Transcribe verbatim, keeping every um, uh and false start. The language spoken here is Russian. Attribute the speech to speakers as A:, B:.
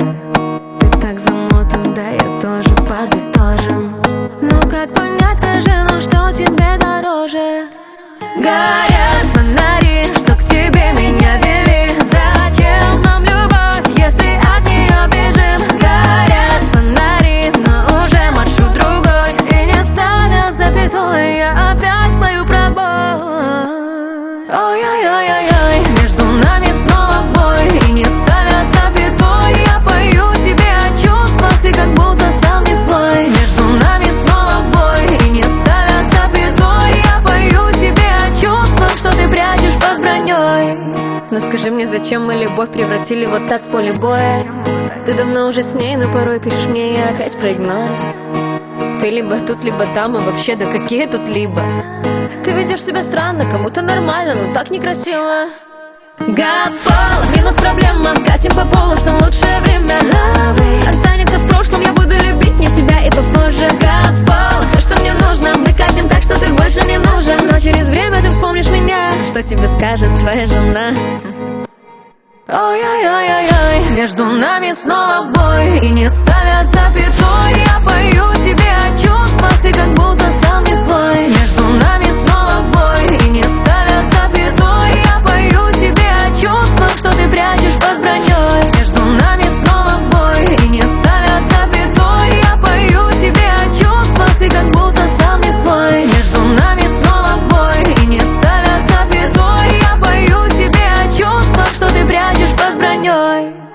A: тобой. Ты так замотан, да я тоже подытожим. Ну как понять, скажи, ну что тебе дороже? Горят фонари, что к тебе меня вели. Зачем нам любовь, если от нее бежим? Горят фонари, но уже маршрут другой. И не ставя запятой, я опять пою пробой. Ой-ой-ой-ой-ой, между нами снова бой. И не ставя запятой, я пою тебе о чувствах. Ты как будто сам не свой. Между нами снова бой. И не ставя запятой, я пою тебе о чувствах, что ты прячешь под броней. Ну скажи мне, зачем мы любовь превратили вот так в поле боя? Ты давно уже с ней, но порой пишешь мне, я опять проигнорю. Ты либо тут, либо там, и вообще, да какие тут либо. Ты ведешь себя странно, кому-то нормально, но так некрасиво. Газ в пол, минус проблема, катим по полосам, лучшее время. Лавы останется в прошлом, я буду любить не тебя и попозже. Газ в пол, все, что мне нужно, мы катим так, что ты больше не нужен. Но через время ты вспомнишь меня, что тебе скажет твоя жена. Ой-ой-ой-ой-ой, между нами снова бой. И не ставя запятой, я пою тебе о чувствах. Ты как будто сам не свой. Между нами снова бой. И не ставя запятой, я пою тебе о чувствах, что ты прячешь под броней. Между нами снова бой. И не ставя запятой, я пою тебе о чувствах. Ты как будто сам не свой. Между нами снова бой. И не ставя запятой, я пою тебе о чувствах, что ты прячешь под броней.